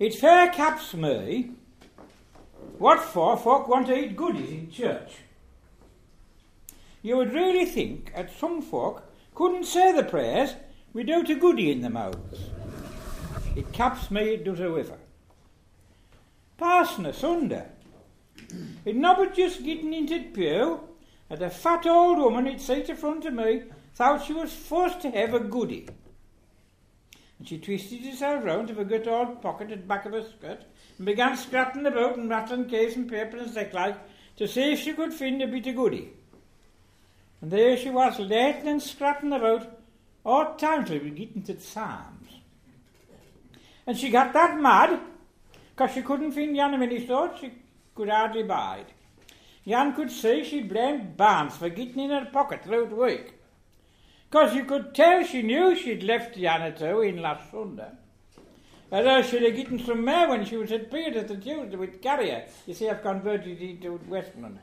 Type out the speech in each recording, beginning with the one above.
It fair caps me what for folk want to eat goodies in church. You would really think that some folk couldn't say the prayers without a goodie in their mouths. It caps me, it does however. Parson asunder. It nobbut just getting into the pew, that a fat old woman had sat in front of me thought she was forced to have a goodie. And she twisted herself round to a good old pocket at the back of her skirt and began scratching about and rattling case and paper and such like to see if she could find a bit of goodie. And there she was, latin and scratching about all time till we were getting to the Psalms. And she got that mad, because she couldn't find Jan when he thought she could hardly bide. Jan could see she blamed Barnes for getting in her pocket throughout the week. Because you could tell she knew she'd left Jan too in last Sunday. Or else she'd have gotten some more when she was at Peter the Tuesday with Carrier. You see, I've converted into Westland.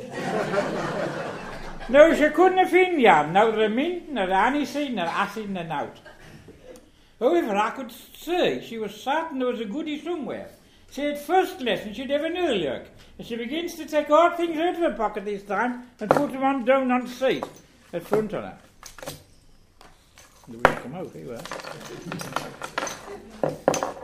No, she couldn't have found Jan, neither mint, nor aniseed, nor acid, nor naught. However, I could see she was certain there was a goodie somewhere. She had first lesson she'd ever knew look, and she begins to take all things out of her pocket this time and put them on down on the seat at front of her. The wheels come out, here we are.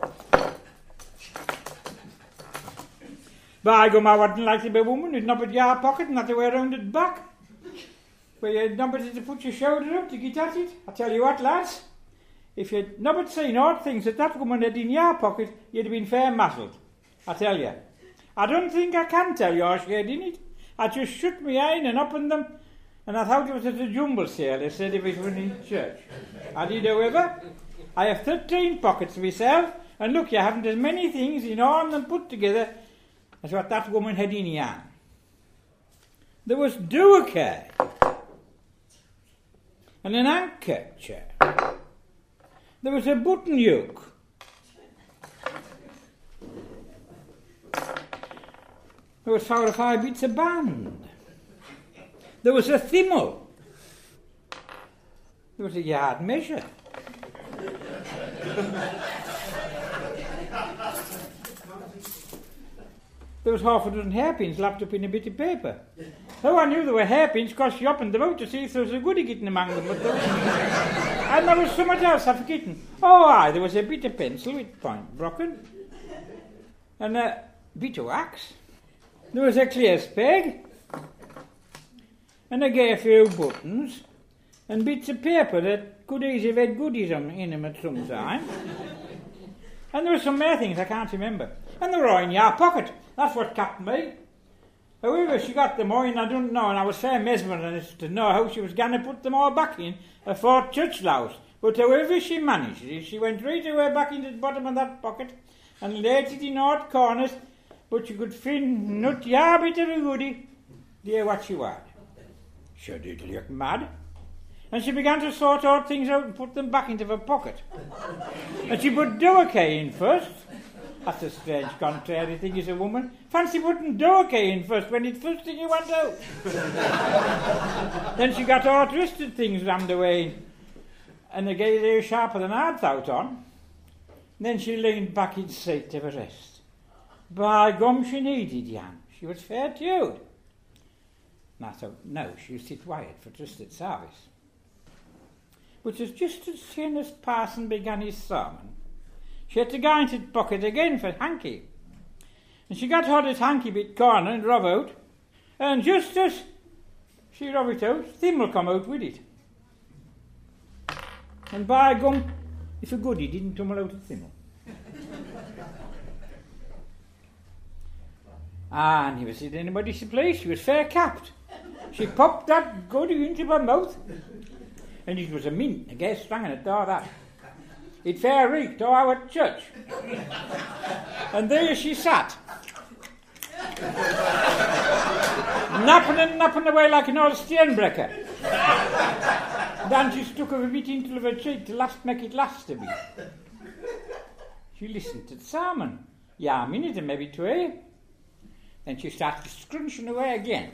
By gum, I wasn't like to be a woman who'd not but your pocket and not to wear round it back. Where you'd not but to put your shoulder up to get at it. I tell you what, lads, if you'd not but seen all things that woman had in your pocket, you'd have been fair muzzled. I tell you. I don't think I can tell you all she had in it. I just shut my eye and opened them, and I thought it was at a jumble sale, they said if it was in church. I did, however. I have 13 pockets myself, and look, you haven't as many things in all of them put together as what that woman had in here. There was duocare, and an handkerchief. There was a button yoke. There was 4 or 5 bits of band. There was a thimble. There was a yard measure. There was half a dozen hairpins lapped up in a bit of paper. Oh, I knew there were hairpins because she opened them out to see if there was a goodie getting among them. But and there was something else I've forgotten. Oh, aye, there was a bit of pencil with point broken. And a bit of wax. There was a clear speg. And I gave a few buttons. And bits of paper that could easily have had goodies in them at some time. And there were some more things I can't remember. And they were all in your pocket. That's what capped me. However she got them all in, I don't know, and I was fair mesmerised to know how she was going to put them all back in afore church louse. But however she managed it, she went right away back into the bottom of that pocket and laid it in odd corners, but you could find not your bit of a goodie, dear what she was. She did look mad. And she began to sort all things out and put them back into her pocket. And she put duocare in first. That's a strange contrary thing as a woman. Fancy putting duocare in first when it's the first thing you want out. Then she got all twisted things rammed away and they gave her sharper than I'd thought on. Then she leaned back in seat to have a rest. By gum, she needed Jan. She was fair tuned. And I thought, no, she'll sit quiet for trusted service. But it was just as soon as Parson began his sermon, she had to go into the pocket again for hanky. And she got hold of hanky bit corner and rub out. And just as she rub it out, thimble come out with it. And by gum, if a goodie didn't tumble out of thimble. And he was in anybody's place, she was fair capped. She popped that goodie into her mouth. And it was a mint, a gas strang in it, all that. It fair reeked all our church. And there she sat. napping away like an old steinbreaker. Then she stuck her a bit into her cheek to make it last a bit. She listened to the sermon. Yeah, a minute and maybe 2. Then she started scrunching away again.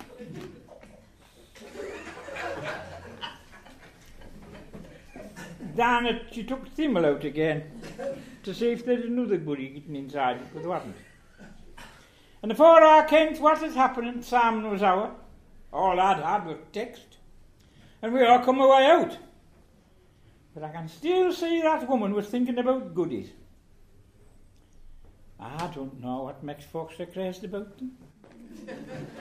Then she took the thimble out again to see if there's another goodie getting inside it, but there wasn't. And before I kent what was happening, Sam was out. All I'd had was text. And we all come away out. But I can still see that woman was thinking about goodies. I don't know what makes folks so crazy about them.